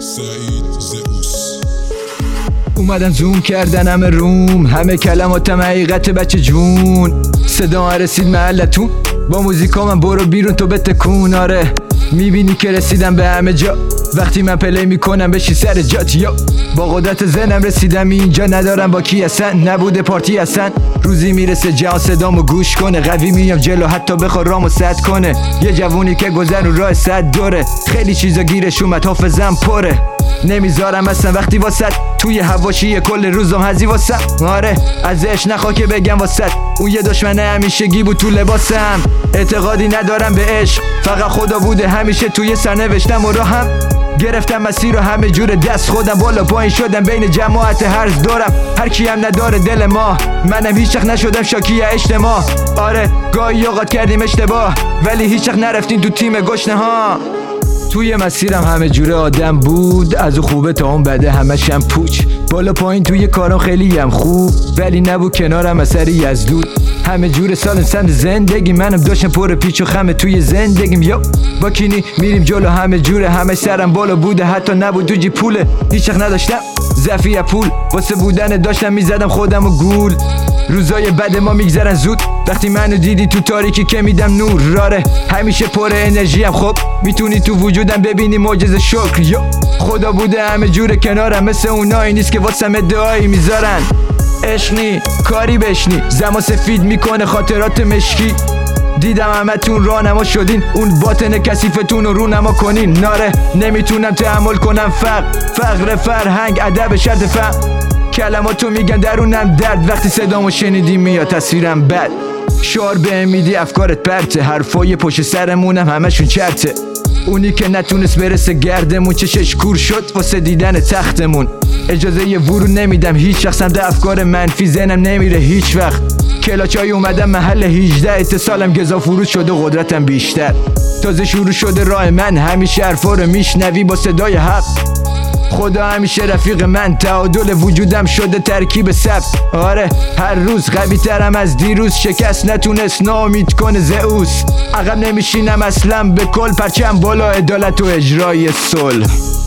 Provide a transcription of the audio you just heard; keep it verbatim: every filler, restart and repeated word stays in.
سعید زئوس. اومدن زوم کردن همه روم، همه کلماتم حقیقت بچه جون. صدا رسید محلتون با موزیکا، من برو بیرون تو بتکون. آره میبینی که رسیدم به همه جا، وقتی من پلی میکنم بشی سر جات. یا با قدرت زنم رسیدم اینجا، ندارم با کی اصلا، نبوده پارتی اصلا. روزی میرسه جهان صدامو گوش کنه، قوی میام جلو حتی بخوا رامو سد کنه. یه جوونی که گذر رو راه صد دوره، خیلی چیزا گیرش اومد حافظم پره. نمیذارم اصلا وقتی واسد، توی حواشی کل روزم هزی واسم. آره ازش نخوا که بگم واسد، اون یه دشمن همیشگی بود تو لباسم. اعتقادی ندارم به عشق، فقط خدا بوده همیشه توی سرنوشتم و راهم. گرفتم مسیر رو همه جور دست خودم، بالا پایین شدم بین جماعت هرز دارم. هر کی هم نداره دل ما، منم هیچ وقت نشدم شاکی اجتماع. آره گاهی اوقات کردیم اشتباه، ولی هیچ وقت نرفتیم تو تیم گشنه ها. توی مسیرم همه جوره آدم بود، از اون خوبه تا اون بده همشم پوچ. بالا پایین توی کارم خیلی هم خوب، ولی نبود کنارم اثری از دود. همه جور سال سند زندگی، منم داشتم پر پیچ و خمه توی زندگیم. یا با کینی میریم جلو همه جوره، همه سرم بالا بوده حتی نبود تو جیب پوله. هیچ وقت نداشتم ضعفی پول، واسه بودن داشتم میزدم خودم و گول. روزای بد ما میگذرن زود، وقتی منو دیدی تو تاریکی که میدم نور. راره همیشه پر انرژی هم، خب میتونی تو وجودم ببینی معجزه شکر. یا خدا بوده همه جوره کنارم، مثل اونایی نیست که واسم ادعایی میذارن. عشقی کاری بشنی، زما سفید میکنه خاطرات مشکی. دیدم همه تون رانما شدین، اون باطن کثیفتون رو رونما کنین. ناره نمیتونم تحمل کنم فقر، فقر فرهنگ ادب شرط فهم. کلماتو میگن درونم درد، وقتی صدامو شنیدی میاد تصویرم بد. شعار به میدی افکارت پرته، حرفای پشت سرمونم همشون چرته. اونی که نتونست برسه گردمون، چشش کور شد واسه دیدن تختمون. اجازه یه ورود نمیدم هیچ وقت، سمت افکار منفی ذهنم نمیره هیچ وقت. کلاچای اومدم محل هجده، اتصالم گزا فرود شده قدرتم بیشتر. تازه شروع شده راه من، همیشه حرفا رو میشنوی با صدای حق. خدا همیشه رفیق من، تعادل وجودم شده ترکیب سبز. آره هر روز قوی ترم از دیروز، شکست نتونست ناامید کنه زئوس. عقب نمیشینم اصلا به کل، پرچم بالا عدالت و اجرای صلح.